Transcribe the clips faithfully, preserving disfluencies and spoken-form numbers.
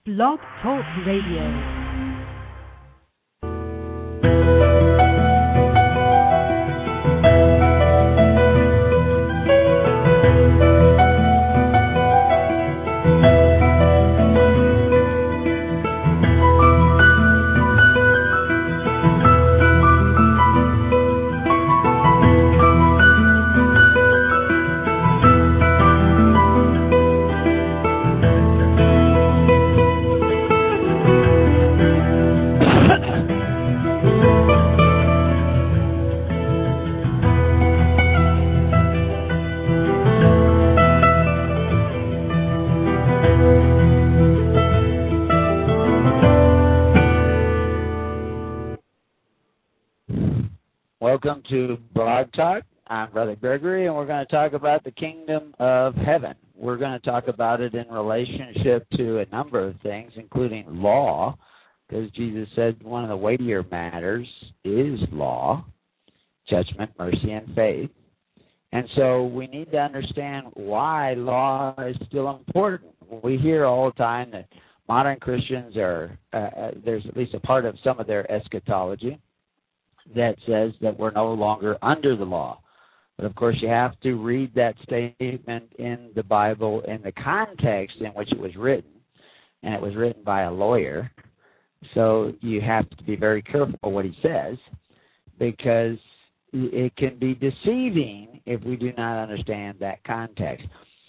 Blog Talk Radio. Welcome to Blog Talk. I'm Brother Gregory, and we're going to talk about the kingdom of heaven. We're going to talk about it in relationship to a number of things, including law, because Jesus said one of the weightier matters is law, judgment, mercy, and faith. And so we need to understand why law is still important. We hear all the time that modern Christians are, uh, there's at least a part of some of their eschatology that says that we're no longer under the law. But, of course, you have to read that statement in the Bible in the context in which it was written, and it was written by a lawyer. So you have to be very careful what he says, because it can be deceiving if we do not understand that context.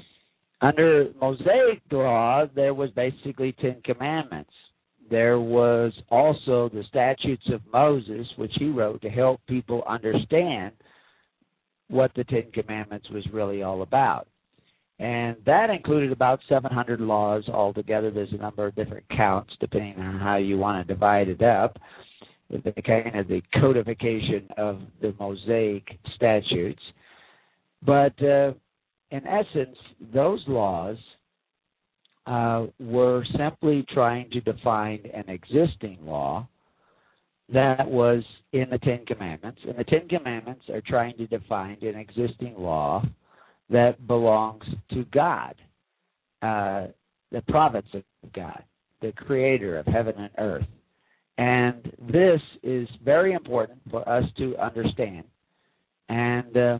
Under Mosaic law, there was basically Ten Commandments. There was also the statutes of Moses, which he wrote to help people understand what the Ten Commandments was really all about. And that included about seven hundred laws altogether. There's a number of different counts depending on how you want to divide it up. The kind of the codification of the Mosaic statutes. But uh, in essence, those laws Uh, were simply trying to define an existing law that was in the Ten Commandments. And the Ten Commandments are trying to define an existing law that belongs to God, uh, the providence of God, the creator of heaven and earth. And this is very important for us to understand and, uh,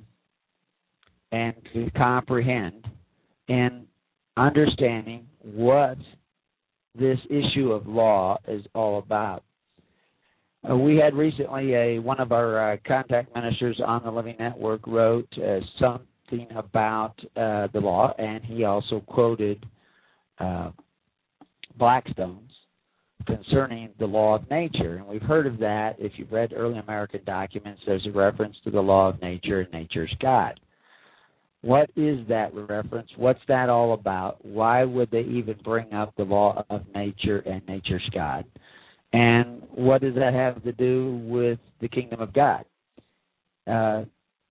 and to comprehend in understanding what this issue of law is all about. Uh, we had recently a one of our uh, contact ministers on the Living Network wrote uh, something about uh, the law, and he also quoted uh, Blackstone's concerning the law of nature. And we've heard of that. If you've read early American documents, there's a reference to the law of nature and nature's God. What is that reference? What's that all about? Why would they even bring up the law of nature and nature's God? And what does that have to do with the kingdom of God? Uh,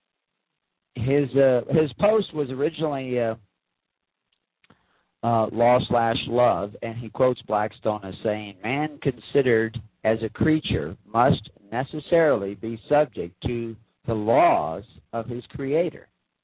his uh, his post was originally uh, uh, law slash love, and he quotes Blackstone as saying, "Man considered as a creature must necessarily be subject to the laws of his creator.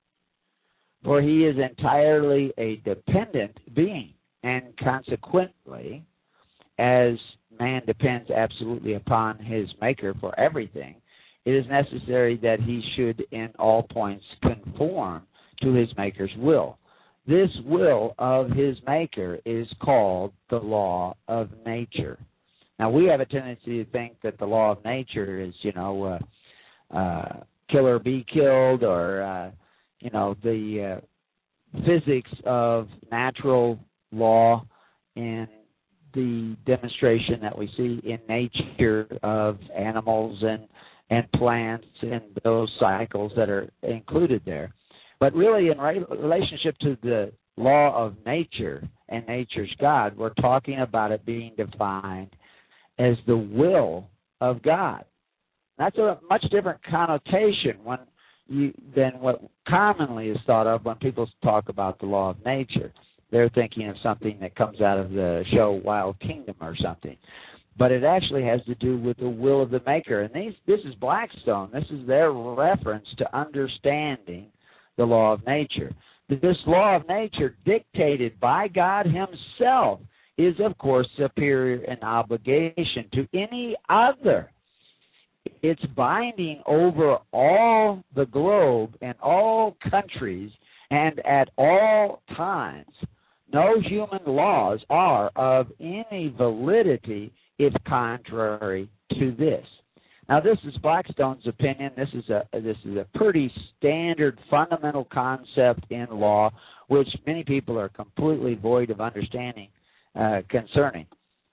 For he is entirely a dependent being, and consequently, as man depends absolutely upon his maker for everything, it is necessary that he should in all points conform to his maker's will. This will of his maker is called the law of nature." Now, we have a tendency to think that the law of nature is, you know, uh, uh, kill or be killed, or uh, you know, the uh, physics of natural law and the demonstration that we see in nature of animals and, and plants and those cycles that are included there. But really, in re- relationship to the law of nature and nature's God, we're talking about it being defined as the will of God. That's a much different connotation when You, than what commonly is thought of when people talk about the law of nature. They're thinking of something that comes out of the show Wild Kingdom or something. But it actually has to do with the will of the maker. And these, this is Blackstone. This is their reference to understanding the law of nature. This law of nature dictated by God himself is, of course, superior in obligation to any other. It's binding over all the globe and all countries and at all times. No human laws are of any validity if contrary to this. Now, this is Blackstone's opinion. This is a this is a pretty standard fundamental concept in law, which many people are completely void of understanding uh, concerning.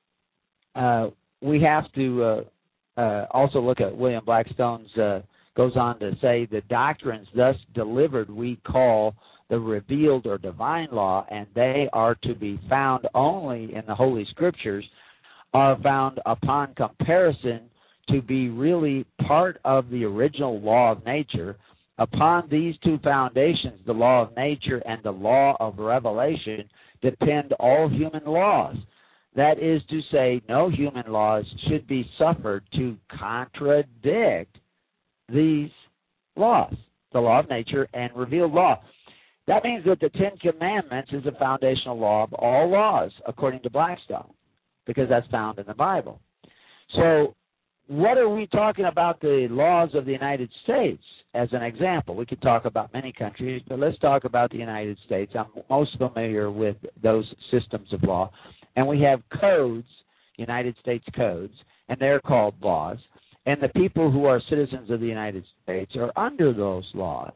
Uh, we have to uh, uh, also look at William Blackstone's, uh, goes on to say, the doctrines thus delivered we call the revealed or divine law, and they are to be found only in the Holy Scriptures, are found upon comparison to be really part of the original law of nature. Upon these two foundations, the law of nature and the law of revelation, depend all human laws. That is to say, no human laws should be suffered to contradict these laws, the law of nature and revealed law. That means that the Ten Commandments is a foundational law of all laws, according to Blackstone, because that's found in the Bible. So what are we talking about the laws of the United States as an example? We could talk about many countries, but let's talk about the United States. I'm most familiar with those systems of law. And we have codes, United States codes, and they're called laws. And the people who are citizens of the United States are under those laws.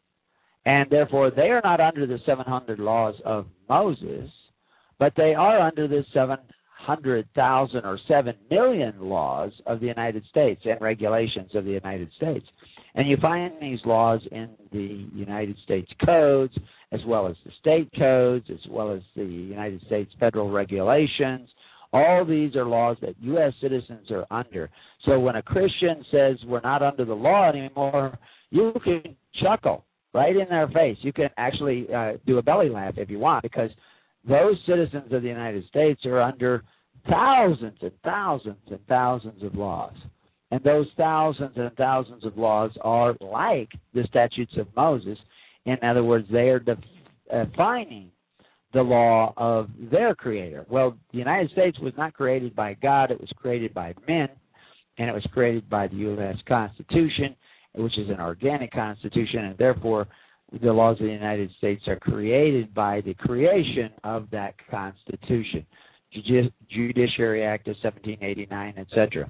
And therefore, they are not under the seven hundred laws of Moses, but they are under the seven hundred thousand or seven million laws of the United States and regulations of the United States. And you find these laws in the United States codes, as well as the state codes, as well as the United States federal regulations. All these are laws that U S citizens are under. So when a Christian says we're not under the law anymore, you can chuckle right in their face. You can actually uh, do a belly laugh if you want, because those citizens of the United States are under thousands and thousands and thousands of laws. And those thousands and thousands of laws are like the statutes of Moses. In other words, they are defining the law of their creator. Well, the United States was not created by God. It was created by men, and it was created by the U S Constitution, which is an organic constitution, and therefore the laws of the United States are created by the creation of that Constitution, Judiciary Act of seventeen eighty-nine, et cetera.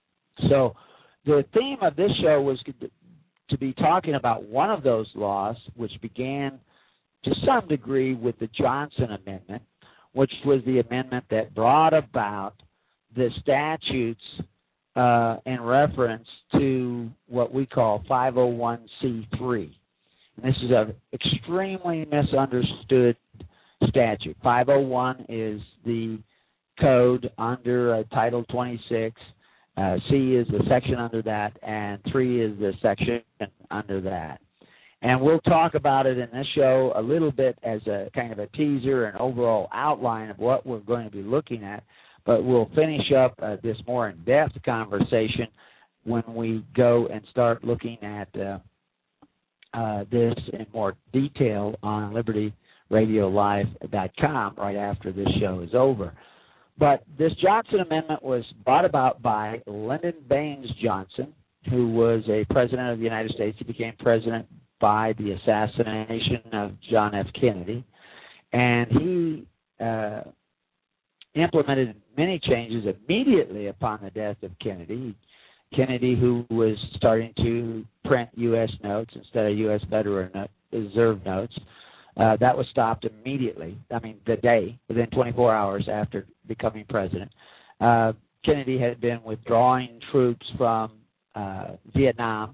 So the theme of this show was to be talking about one of those laws, which began to some degree with the Johnson Amendment, which was the amendment that brought about the statutes uh, in reference to what we call five oh one c three. And this is an extremely misunderstood statute. five oh one is the code under uh, Title twenty-six. Uh, C is the section under that, and three is the section under that. And we'll talk about it in this show a little bit as a kind of a teaser and overall outline of what we're going to be looking at, but we'll finish up uh, this more in-depth conversation when we go and start looking at uh, uh, this in more detail on liberty radio live dot com right after this show is over. But this Johnson Amendment was brought about by Lyndon Baines Johnson, who was a president of the United States. He became president by the assassination of John F. Kennedy. And he uh, implemented many changes immediately upon the death of Kennedy. Kennedy, who was starting to print U S notes instead of U S Federal Reserve notes, Uh, that was stopped immediately. I mean, the day, within twenty-four hours after becoming president. Uh, Kennedy had been withdrawing troops from uh, Vietnam,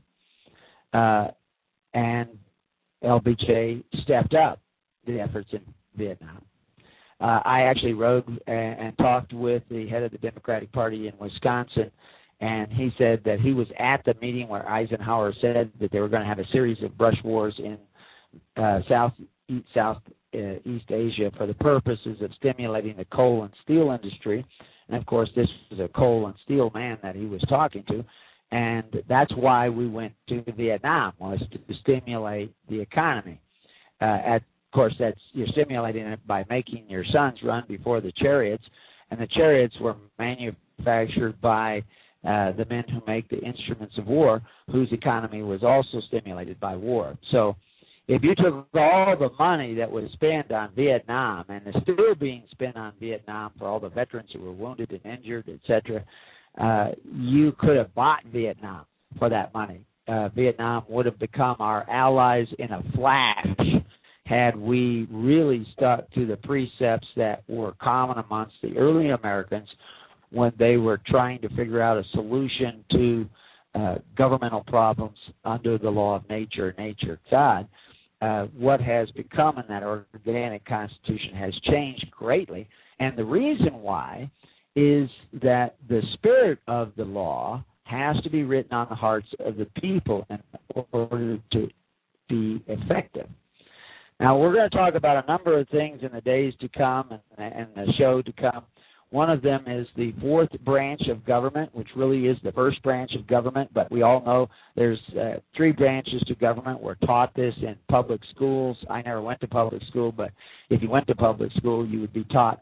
uh, and L B J stepped up the efforts in Vietnam. Uh, I actually rode and, and talked with the head of the Democratic Party in Wisconsin, and he said that he was at the meeting where Eisenhower said that they were going to have a series of brush wars in uh, South South uh, East Asia for the purposes of stimulating the coal and steel industry. And, of course, this was a coal and steel man that he was talking to. And that's why we went to Vietnam, was to stimulate the economy. Uh, at course, that's you're stimulating it by making your sons run before the chariots, and the chariots were manufactured by uh, the men who make the instruments of war, whose economy was also stimulated by war. So if you took all the money that was spent on Vietnam and is still being spent on Vietnam for all the veterans who were wounded and injured, et cetera, uh, you could have bought Vietnam for that money. Uh, Vietnam would have become our allies in a flash had we really stuck to the precepts that were common amongst the early Americans when they were trying to figure out a solution to uh, governmental problems under the law of nature, nature, God. Uh, what has become in that organic constitution has changed greatly, and the reason why is that the spirit of the law has to be written on the hearts of the people in order to be effective. Now, we're going to talk about a number of things in the days to come and, and the show to come. One of them is the fourth branch of government, which really is the first branch of government, but we all know there's uh, three branches to government. We're taught this in public schools. I never went to public school, but if you went to public school, you would be taught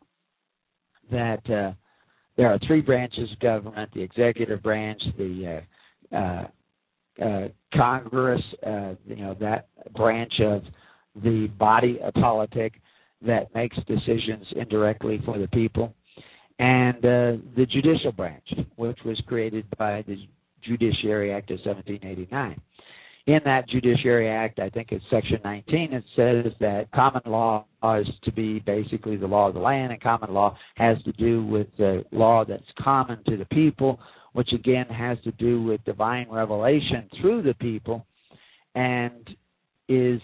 that uh, there are three branches of government: the executive branch, the uh, uh, uh, Congress, uh, you know, that branch of the body of politic that makes decisions indirectly for the people, and uh, the judicial branch, which was created by the Judiciary Act of seventeen eighty-nine. In that Judiciary Act, I think it's Section nineteen, it says that common law is to be basically the law of the land, and common law has to do with the law that's common to the people, which again has to do with divine revelation through the people, and is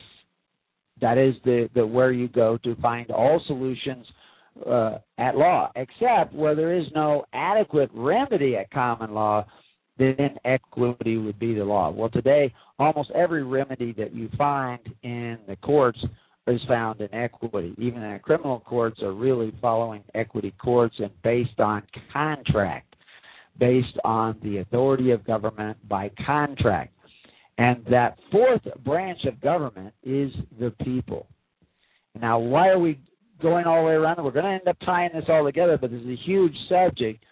that is the, the where you go to find all solutions uh, at law, except where there is no adequate remedy at common law, then equity would be the law. Well, today, almost every remedy that you find in the courts is found in equity. Even the criminal courts are really following equity courts and based on contract, based on the authority of government by contract. And that fourth branch of government is the people. Now, why are we going all the way around? We're going to end up tying this all together, but this is a huge subject.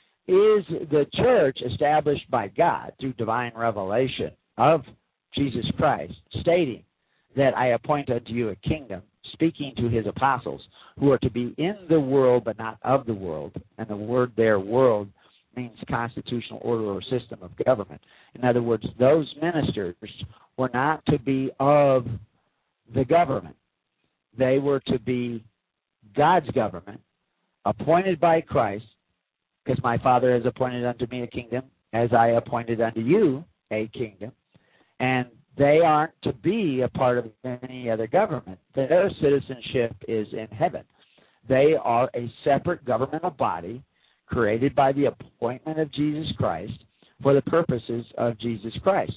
Is the church established by God through divine revelation of Jesus Christ, stating that I appoint unto you a kingdom, speaking to his apostles, who are to be in the world but not of the world, and the word there, world, means constitutional order or system of government. In other words, those ministers were not to be of the government. They were to be God's government, appointed by Christ, because my Father has appointed unto me a kingdom, as I appointed unto you a kingdom. And they aren't to be a part of any other government. Their citizenship is in heaven. They are a separate governmental body created by the appointment of Jesus Christ for the purposes of Jesus Christ.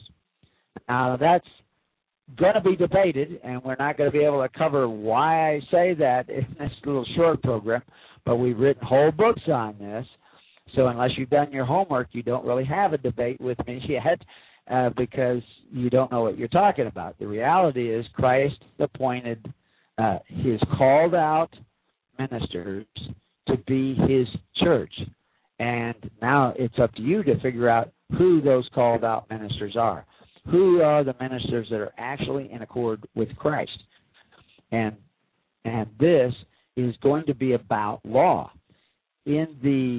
Now, that's going to be debated, and we're not going to be able to cover why I say that in this little short program, but we've written whole books on this. So unless you've done your homework, you don't really have a debate with me yet uh, because you don't know what you're talking about. The reality is Christ appointed uh, his called out ministers to be his church. And now it's up to you to figure out who those called out ministers are. Who are the ministers that are actually in accord with Christ? And and this is going to be about law. In the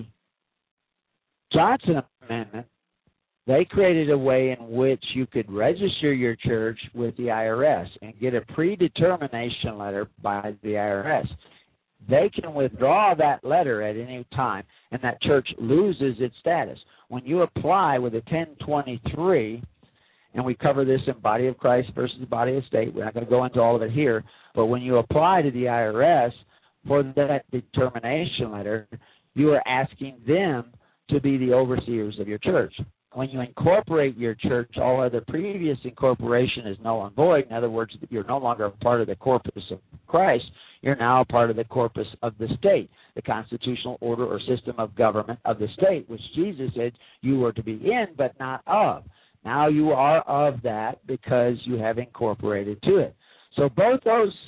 Johnson Amendment, they created a way in which you could register your church with the I R S and get a predetermination letter by the I R S. They can withdraw that letter at any time, and that church loses its status. When you apply with a ten twenty-three, and we cover this in Body of Christ versus the Body of State, we're not going to go into all of it here, but when you apply to the I R S for that determination letter, you are asking them to be the overseers of your church. When you incorporate your church, all other previous incorporation is null and void. In other words, you're no longer a part of the corpus of Christ. You're now a part of the corpus of the state, the constitutional order or system of government of the state, which Jesus said you were to be in but not of. Now you are of that because you have incorporated to it. So both those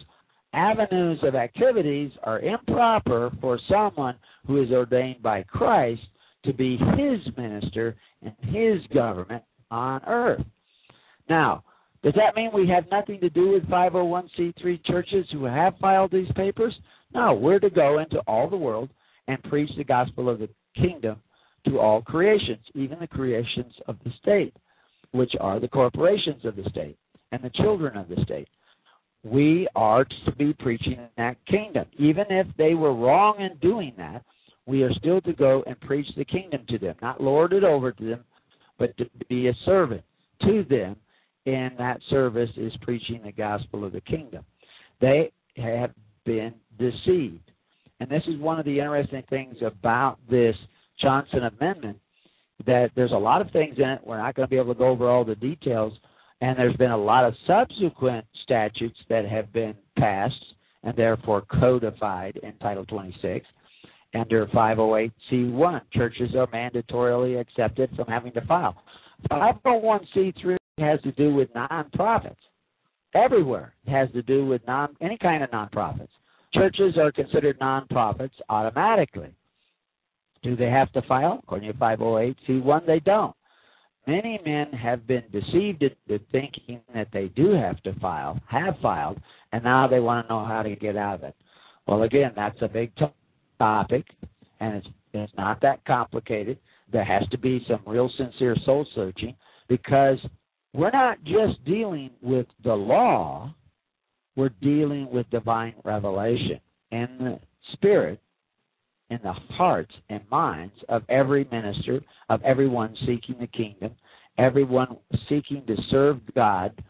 avenues of activities are improper for someone who is ordained by Christ to be his minister in his government on earth. Now, does that mean we have nothing to do with five oh one c three churches who have filed these papers? No, we're to go into all the world and preach the gospel of the kingdom to all creations, even the creations of the state, which are the corporations of the state and the children of the state. We are to be preaching that kingdom. Even if they were wrong in doing that, we are still to go and preach the kingdom to them, not lord it over to them, but to be a servant to them. In that service is preaching the gospel of the kingdom. They have been deceived. And this is one of the interesting things about this Johnson Amendment, that there's a lot of things in it. We're not going to be able to go over all the details. And there's been a lot of subsequent statutes that have been passed and therefore codified in Title twenty-six. Under five oh eight c one, churches are mandatorily accepted from having to file. five oh one c three has to do with nonprofits. Everywhere it has to do with non any kind of nonprofits. Churches are considered nonprofits automatically. Do they have to file? According to five oh eight c one, they don't. Many men have been deceived into thinking that they do have to file, have filed, and now they want to know how to get out of it. Well, again, that's a big t- topic, and it's, it's not that complicated. There has to be some real sincere soul searching, because we're not just dealing with the law, we're dealing with divine revelation in the spirit, in the hearts and minds of every minister, of everyone seeking the kingdom, everyone seeking to serve God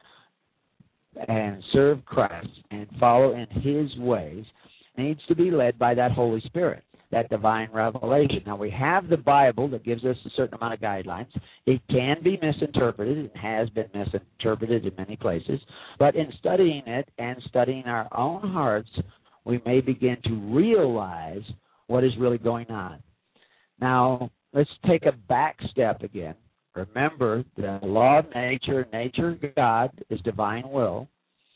and serve Christ and follow in his ways, needs to be led by that Holy Spirit, that divine revelation. Now, we have the Bible that gives us a certain amount of guidelines. It can be misinterpreted. It has been misinterpreted in many places. But in studying it and studying our own hearts, we may begin to realize what is really going on. Now, let's take a back step again. Remember, the law of nature, nature of God is divine will.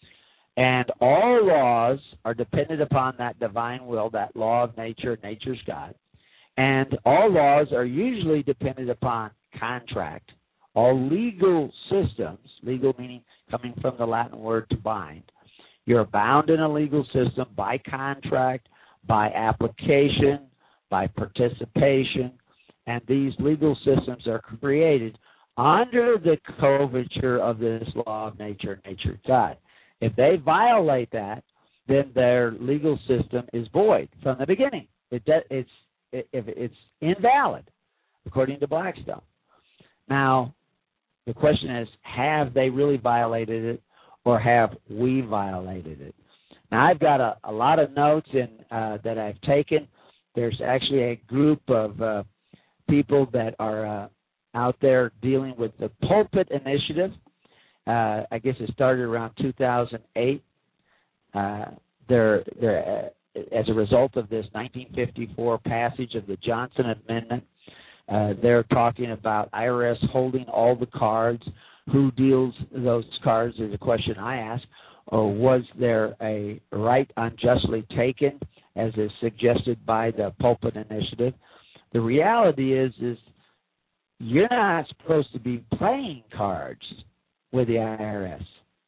And all laws are dependent upon that divine will, that law of nature, nature's God. And all laws are usually dependent upon contract. All legal systems, legal meaning coming from the Latin word to bind, you're bound in a legal system by contract, by application, by participation, and these legal systems are created under the coverture of this law of nature, nature of God. If they violate that, then their legal system is void from the beginning. It, it's, it, it's invalid, according to Blackstone. Now, the question is, have they really violated it, or have we violated it? Now, I've got a, a lot of notes in, uh, that I've taken. There's actually a group of uh, people that are uh, out there dealing with the Pulpit Initiative. Uh, I guess it started around two thousand eight. Uh, they're, they're, uh, as a result of this nineteen fifty-four passage of the Johnson Amendment, uh, they're talking about I R S holding all the cards. Who deals those cards is a question I ask. Or was there a right unjustly taken, as is suggested by the Pulpit Initiative? The reality is, is you're not supposed to be playing cards with the I R S.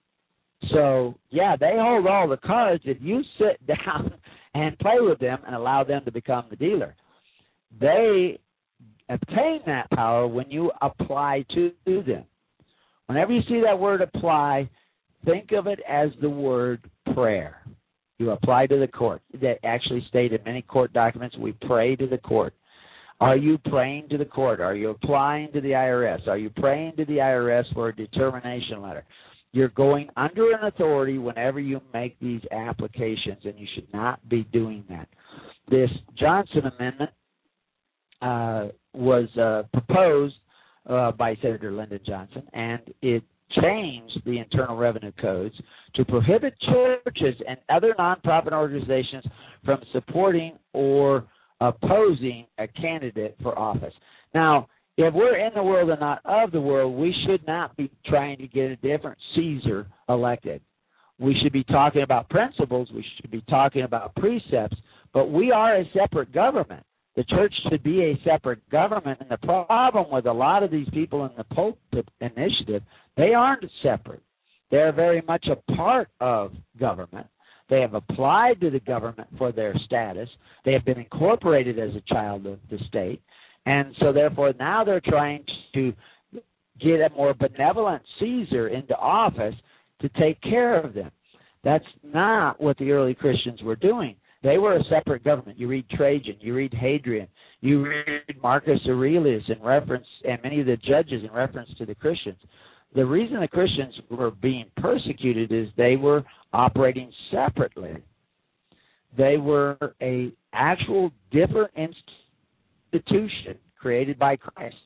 So, yeah, they hold all the cards if you sit down and play with them and allow them to become the dealer. They obtain that power when you apply to them. Whenever you see that word apply, think of it as the word prayer. You apply to the court. That actually state in many court documents, we pray to the court. Are you praying to the court? Are you applying to the I R S? Are you praying to the I R S for a determination letter? You're going under an authority whenever you make these applications, and you should not be doing that. This Johnson Amendment uh, was uh, proposed uh, by Senator Lyndon Johnson, and it changed the Internal Revenue Codes to prohibit churches and other nonprofit organizations from supporting or opposing a candidate for office. Now, if we're in the world and not of the world, we should not be trying to get a different Caesar elected. We should be talking about principles. We should be talking about precepts. But we are a separate government. The church should be a separate government. And the problem with a lot of these people in the pulpit initiative, they aren't separate. They're very much a part of government. They have applied to the government for their status. They have been incorporated as a child of the state. And so, therefore, now they're trying to get a more benevolent Caesar into office to take care of them. That's not what the early Christians were doing. They were a separate government. You read Trajan, you read Hadrian, you read Marcus Aurelius in reference, and many of the judges in reference to the Christians. The reason the Christians were being persecuted is they were operating separately. They were a actual different institution created by Christ.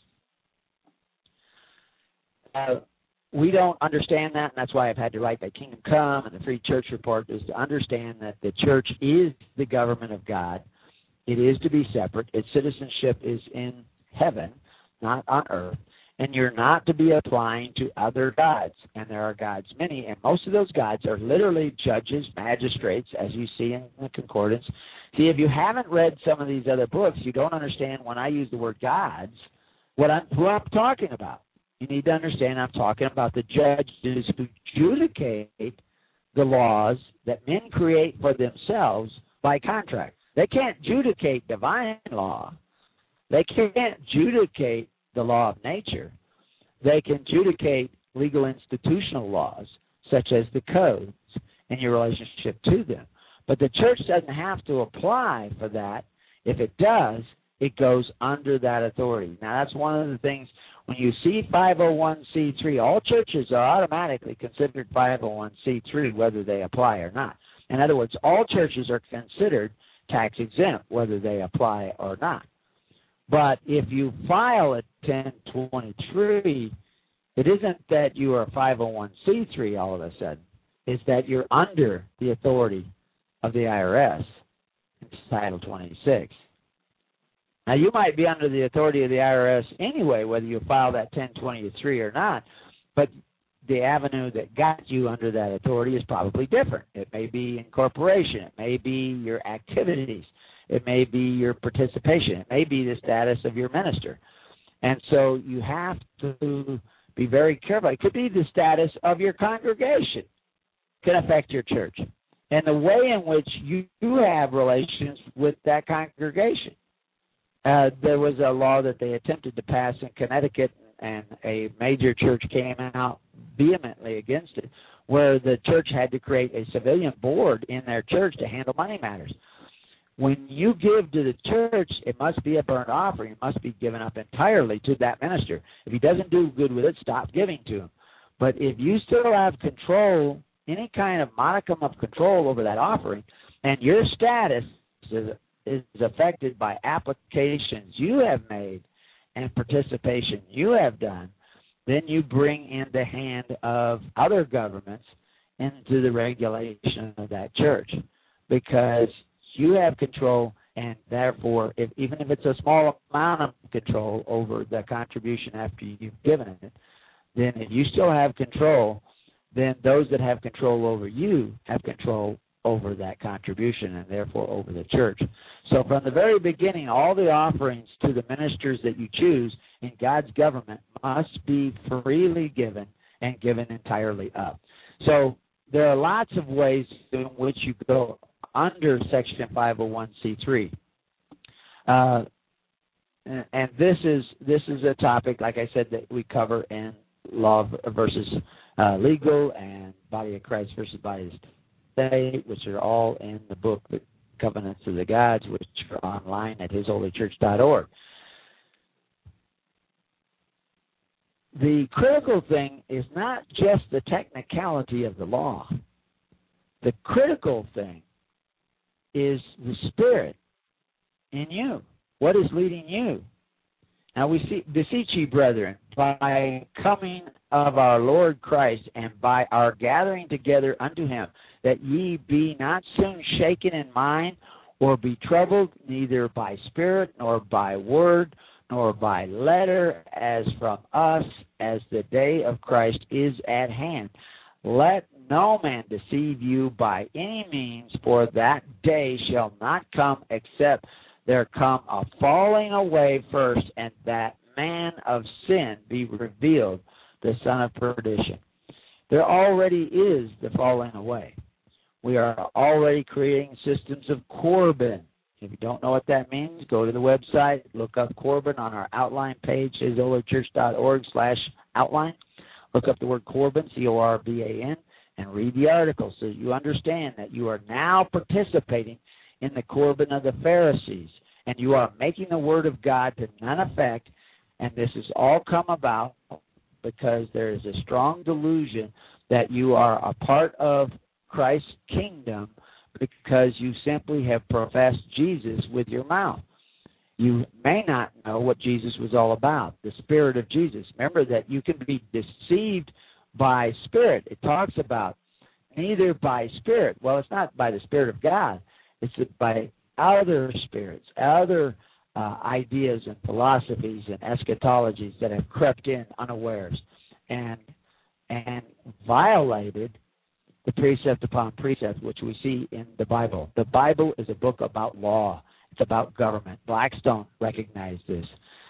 Uh, we don't understand that, and that's why I've had to write that Kingdom Come and the Free Church Report, is to understand that the church is the government of God. It is to be separate. Its citizenship is in heaven, not on earth. And you're not to be applying to other gods. And there are gods many, and most of those gods are literally judges, magistrates, as you see in the concordance. See, if you haven't read some of these other books, you don't understand when I use the word gods, what I'm, who I'm talking about. You need to understand I'm talking about the judges who adjudicate the laws that men create for themselves by contract. They can't adjudicate divine law. They can't adjudicate the law of nature. They can adjudicate legal institutional laws, such as the codes, and your relationship to them. But the church doesn't have to apply for that. If it does, it goes under that authority. Now, that's one of the things, when you see five oh one c three, all churches are automatically considered five oh one c three, whether they apply or not. In other words, all churches are considered tax exempt, whether they apply or not. But if you file a ten twenty-three, it isn't that you are five oh one c three all of a sudden. It's that you're under the authority of the I R S in Title twenty-six. Now, you might be under the authority of the I R S anyway, whether you file that ten twenty-three or not, but the avenue that got you under that authority is probably different. It may be incorporation. It may be your activities. It may be your participation. It may be the status of your minister. And so you have to be very careful. It could be the status of your congregation. It can affect your church. And the way in which you have relations with that congregation. Uh, there was a law that they attempted to pass in Connecticut, and a major church came out vehemently against it, where the church had to create a civilian board in their church to handle money matters. When you give to the church, it must be a burnt offering. It must be given up entirely to that minister. If he doesn't do good with it, stop giving to him. But if you still have control, any kind of modicum of control over that offering, and your status is, is affected by applications you have made and participation you have done, then you bring in the hand of other governments into the regulation of that church, because you have control, and therefore, if, even if it's a small amount of control over the contribution after you've given it, then if you still have control, then those that have control over you have control over that contribution and therefore over the church. So from the very beginning, all the offerings to the ministers that you choose in God's government must be freely given and given entirely up. So there are lots of ways in which you go under Section five oh one c three. Uh, and, and this is this is a topic, like I said, that we cover in law versus uh, legal and body of Christ versus body of state, which are all in the book, The Covenants of the Gods, which are online at his holy church dot org. The critical thing is not just the technicality of the law. The critical thing is the Spirit in you. What is leading you? Now we see, beseech ye, brethren, by coming of our Lord Christ and by our gathering together unto him, that ye be not soon shaken in mind, or be troubled, neither by spirit, nor by word, nor by letter, as from us, as the day of Christ is at hand. Let no man deceive you by any means, for that day shall not come except there come a falling away first, and that man of sin be revealed, the son of perdition. There already is the falling away. We are already creating systems of Corban. If you don't know what that means, go to the website, look up Corban on our outline page, his holy church dot org slash outline. Look up the word Corban, C O R B A N, and read the article so you understand that you are now participating in the Corban of the Pharisees, and you are making the word of God to none effect, and this has all come about because there is a strong delusion that you are a part of Christ's kingdom because you simply have professed Jesus with your mouth. You may not know what Jesus was all about, the Spirit of Jesus. Remember that you can be deceived by spirit. It talks about neither by spirit. Well, it's not by the Spirit of God. It's by other spirits, other uh, ideas and philosophies and eschatologies that have crept in unawares and and violated the precept upon precept, which we see in the Bible. The Bible is a book about law. It's about government. Blackstone recognized this,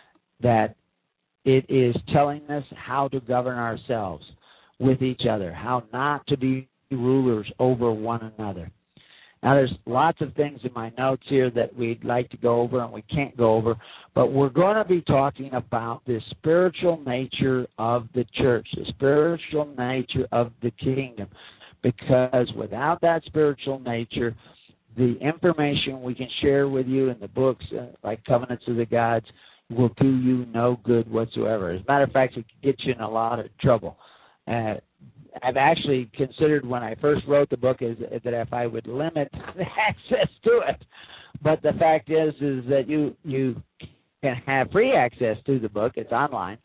that it is telling us how to govern ourselves with each other, how not to be rulers over one another. Now, there's lots of things in my notes here that we'd like to go over and we can't go over, but we're going to be talking about the spiritual nature of the church, the spiritual nature of the kingdom. Because without that spiritual nature, the information we can share with you in the books, uh, like Covenants of the Gods, will do you no good whatsoever. As a matter of fact, it can get you in a lot of trouble. Uh, I've actually considered when I first wrote the book is that if I would limit the access to it. But the fact is is that you, you can have free access to the book. It's online.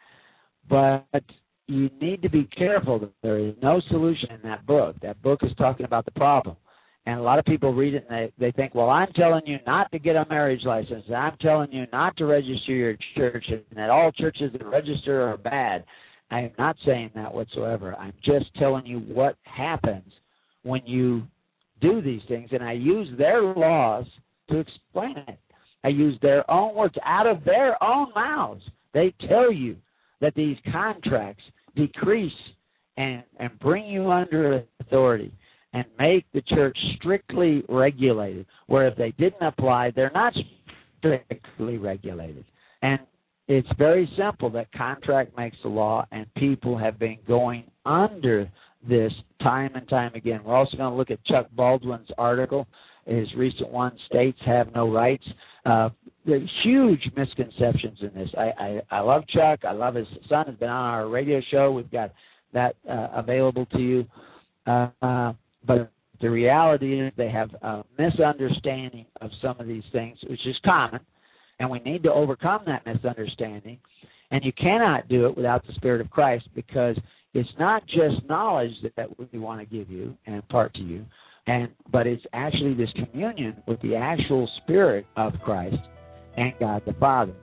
But you need to be careful that there is no solution in that book. That book is talking about the problem. And a lot of people read it and they, they think, well, I'm telling you not to get a marriage license. I'm telling you not to register your church and that all churches that register are bad. I am not saying that whatsoever. I'm just telling you what happens when you do these things. And I use their laws to explain it. I use their own words out of their own mouths. They tell you that these contracts decrease and, and bring you under authority and make the church strictly regulated, where if they didn't apply, they're not strictly regulated. And it's very simple that contract makes the law, and people have been going under this time and time again. We're also going to look at Chuck Baldwin's article, his recent one, States Have No Rights. Uh, there are huge misconceptions in this. I, I, I love Chuck. I love his son. Has been on our radio show. We've got that uh, available to you. Uh, uh, but the reality is they have a misunderstanding of some of these things, which is common, and we need to overcome that misunderstanding. And you cannot do it without the Spirit of Christ, because it's not just knowledge that, that we want to give you and impart to you, and but it's actually this communion with the actual Spirit of Christ and God the Father.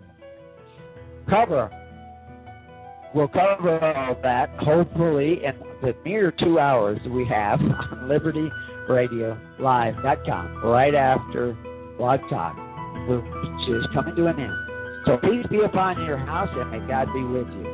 Cover. We'll cover all that, hopefully, in the mere two hours we have on Liberty Radio Live dot com, right after Blog Talk, which is coming to an end. So peace be upon your house, and may God be with you.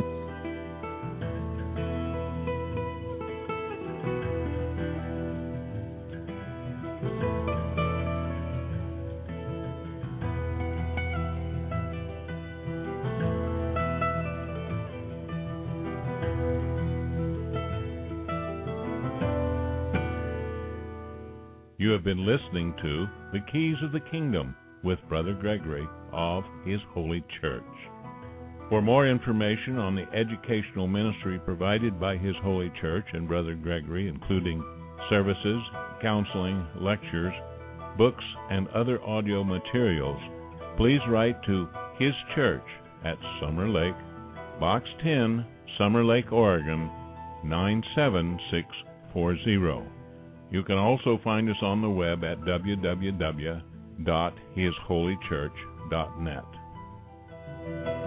You have been listening to The Keys of the Kingdom with Brother Gregory of His Holy Church. For more information on the educational ministry provided by His Holy Church and Brother Gregory, including services, counseling, lectures, books, and other audio materials, please write to His Church at Summer Lake, Box ten, Summer Lake, Oregon, nine seven six four zero. You can also find us on the web at w w w dot his holy church dot net.